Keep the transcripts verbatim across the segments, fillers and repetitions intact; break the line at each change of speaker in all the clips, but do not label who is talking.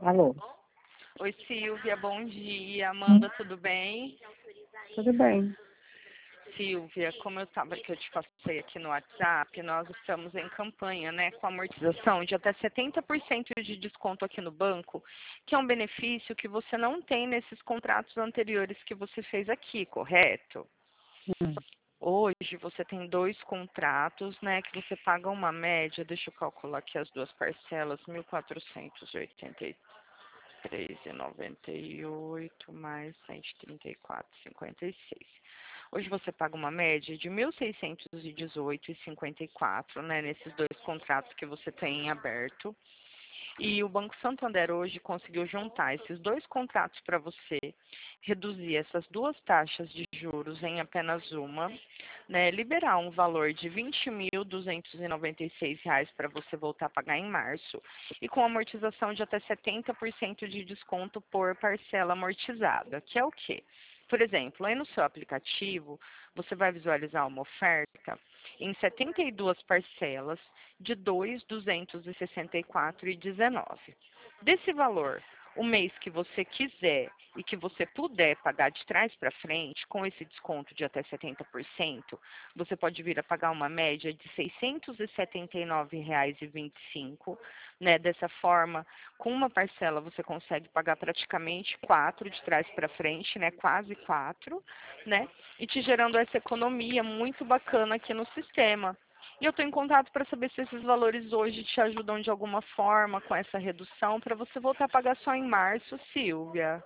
Alô?
Oi, Silvia, bom dia.
Hum,
Amanda, tudo bem?
Tudo bem.
Silvia, como eu tava, que eu te passei aqui no WhatsApp, nós estamos em campanha, né, com amortização de até setenta por cento de desconto aqui no banco, que é um benefício que você não tem nesses contratos anteriores que você fez aqui, correto?
Hum,
Hoje você tem dois contratos, né, que você paga uma média, deixa eu calcular aqui as duas parcelas, mil quatrocentos e oitenta e três reais e noventa e oito mais cento e trinta e quatro reais e cinquenta e seis. Hoje você paga uma média de mil seiscentos e dezoito reais e cinquenta e quatro, né, nesses dois contratos que você tem em aberto. E o Banco Santander hoje conseguiu juntar esses dois contratos para você, reduzir essas duas taxas de juros em apenas uma, né, liberar um valor de vinte mil duzentos e noventa e seis reais para você voltar a pagar em março e com amortização de até setenta por cento de desconto por parcela amortizada, que é o quê? Por exemplo, aí no seu aplicativo, você vai visualizar uma oferta em setenta e duas parcelas de dois mil duzentos e sessenta e quatro reais e dezenove. Desse valor, o mês que você quiser e que você puder pagar de trás para frente, com esse desconto de até setenta por cento, você pode vir a pagar uma média de seiscentos e setenta e nove reais e vinte e cinco centavos, né? Dessa forma, com uma parcela você consegue pagar praticamente quatro de trás para frente, né? Quase quatro, né? E te gerando essa economia muito bacana aqui no sistema. E eu estou em contato para saber se esses valores hoje te ajudam de alguma forma com essa redução para você voltar a pagar só em março, Silvia.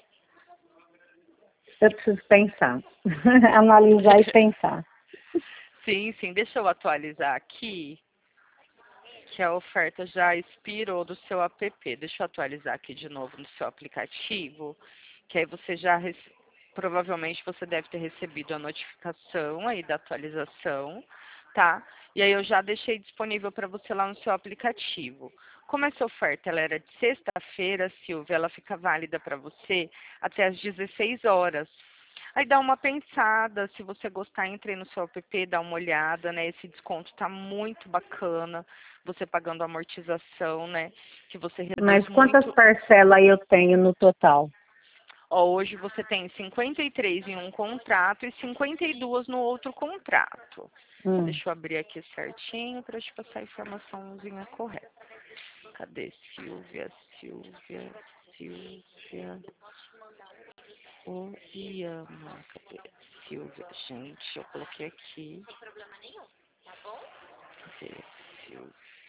Eu preciso pensar. Analisar e pensar.
Sim, sim, deixa eu atualizar aqui, que a oferta já expirou do seu app. Deixa eu atualizar aqui de novo no seu aplicativo, que aí você já, rece- provavelmente você deve ter recebido a notificação aí da atualização, tá? E aí eu já deixei disponível para você lá no seu aplicativo. Como essa oferta ela era de sexta-feira, Silvia, ela fica válida para você até às dezesseis horas. Aí dá uma pensada, se você gostar, entre no seu app, dá uma olhada, né? Esse desconto tá muito bacana, você pagando a amortização, né? Que você reduz
Mas quantas
muito.
parcelas eu tenho no total?
Ó, hoje você tem cinquenta e três em um contrato e cinquenta e dois no outro contrato.
Hum,
Deixa eu abrir aqui certinho para te passar a informaçãozinha correta. Cadê Silvia, Silvia, Silvia? Oriana, cadê? Silvia, gente, eu coloquei aqui. Cadê Silvia?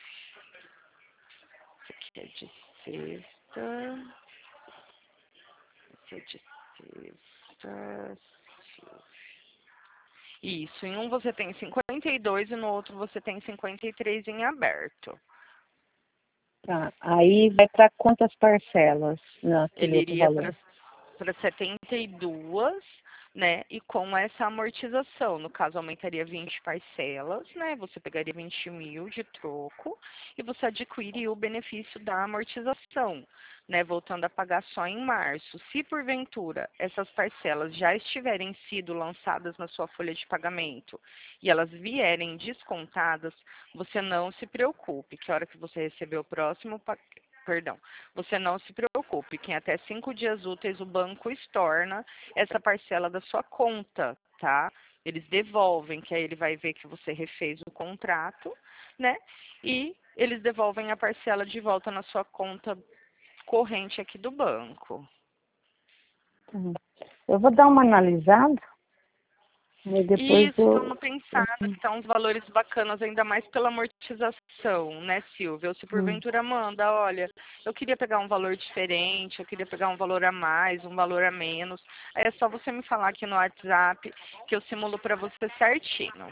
Esse aqui é de sexta. Esse é de sexta. Silvia. Isso, em um você tem cinquenta e dois e no outro você tem cinquenta e três em aberto.
tá. Aí vai para quantas parcelas naquele
Ele
outro
iria
valor?
para para setenta e duas, né? E com essa amortização, no caso, aumentaria vinte parcelas, né? Você pegaria vinte mil de troco e você adquiriria o benefício da amortização, né? Voltando a pagar só em março. Se porventura essas parcelas já estiverem sido lançadas na sua folha de pagamento e elas vierem descontadas, você não se preocupe, que a hora que você receber o próximo pa- perdão, você não se preocupe, que em até cinco dias úteis o banco estorna essa parcela da sua conta, tá? Eles devolvem, que aí ele vai ver que você refez o contrato, né? E eles devolvem a parcela de volta na sua conta corrente aqui do banco.
Hum. Eu vou dar uma analisada e depois
Isso, dá
eu.
uma pensada, que tá uns valores bacanas, ainda mais pela amortização, né, Silvia? Ou se
Hum.
porventura manda, olha, eu queria pegar um valor diferente, eu queria pegar um valor a mais, um valor a menos. Aí é só você me falar aqui no WhatsApp que eu simulo para você certinho.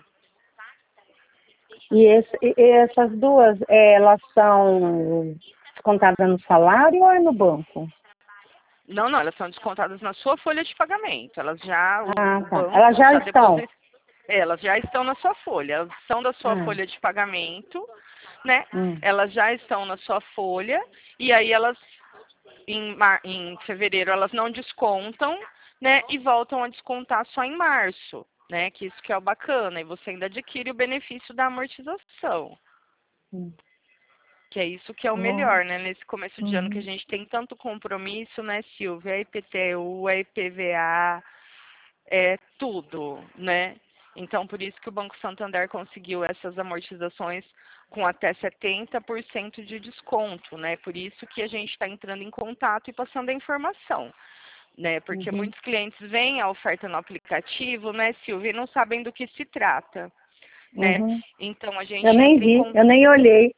E, esse, e e essas duas, eh, elas são descontadas no salário ou é no banco?
Não, não, elas são descontadas na sua folha de pagamento. Elas já, o,
Ah,
o
tá. Elas
banco
já
já
estão.
deposita, elas já estão na sua folha, elas são da sua
Ah,
folha de pagamento, né?
hum,
Elas já estão na sua folha e aí elas em, mar- em fevereiro elas não descontam, né? E voltam a descontar só em março, né? Que isso que é o bacana. E você ainda adquire o benefício da amortização.
hum.
Que é isso que é o
Nossa.
melhor, né? Nesse começo de ano que a
Uhum.
gente tem tanto compromisso, né, Silvia? É I P T U, é I P V A, é tudo, né? Então, por isso que o Banco Santander conseguiu essas amortizações com até setenta por cento de desconto, né? Por isso que a gente está entrando em contato e passando a informação, né? Porque
Uhum.
muitos clientes veem a oferta no aplicativo, né, Silvia, e não sabem do que se trata, né?
Uhum.
Então, a
Eu
gente
nem
entra em
vi,
contato.
eu nem olhei.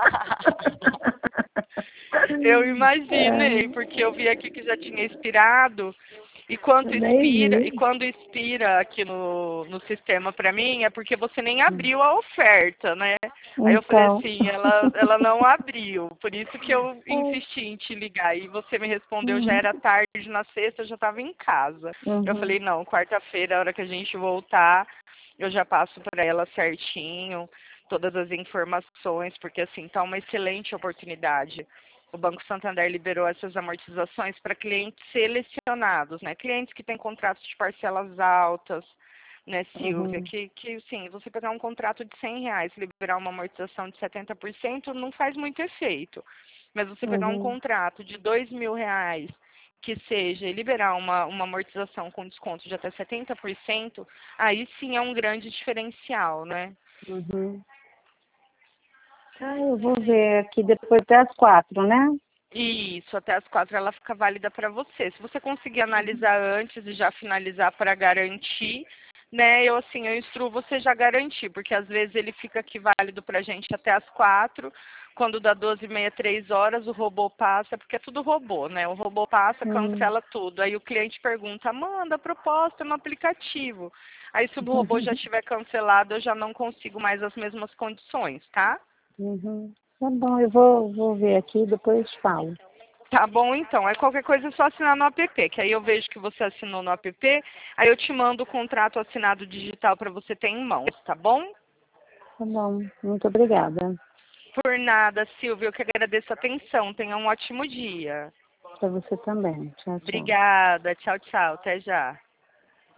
Eu
É,
imaginei, porque eu vi aqui que já tinha expirado. E
eu
quanto
nem
expira, e
vi.
quando expira aqui no, no sistema para mim, é porque você nem abriu a oferta, né? Aí eu falei
Então.
assim, ela, ela não abriu. Por isso que eu insisti em te ligar. E você me respondeu, já
Uhum.
era tarde, na sexta eu já estava em casa. Eu
Uhum.
falei, não, quarta-feira, a hora que a gente voltar, eu já passo para ela certinho, todas as informações, porque assim, tá uma excelente oportunidade. O Banco Santander liberou essas amortizações para clientes selecionados, né? Clientes que têm contratos de parcelas altas, né, Silvia?
Uhum.
Que, que sim, você pegar um contrato de cem reais, liberar uma amortização de setenta por cento, não faz muito efeito. Mas você pegar um
Uhum.
contrato de dois mil reais, que seja, e liberar uma, uma amortização com desconto de até setenta por cento, aí sim é um grande diferencial, né?
Uhum. Ah, eu vou ver aqui depois das quatro, né?
Isso, até as quatro ela fica válida para você. Se você conseguir analisar antes e já finalizar para garantir, né? Eu assim, eu instruo você já garantir, porque às vezes ele fica aqui válido para a gente até as quatro. Quando dá doze e meia, três horas, o robô passa, porque é tudo robô, né? O robô passa,
Hum.
cancela tudo. Aí o cliente pergunta, manda a proposta no aplicativo. Aí se o robô já estiver cancelado, eu já não consigo mais as mesmas condições, tá?
Uhum. Tá bom, eu vou, vou ver aqui e depois falo.
Tá bom, então. É qualquer coisa é só assinar no app, que aí eu vejo que você assinou no app, aí eu te mando o contrato assinado digital para você ter em mãos, tá bom?
Tá bom, muito obrigada.
Por nada, Silvia, eu que agradeço a atenção. Tenha um ótimo dia.
Para você também. Tchau, tchau.
Obrigada. Tchau, tchau. Até já.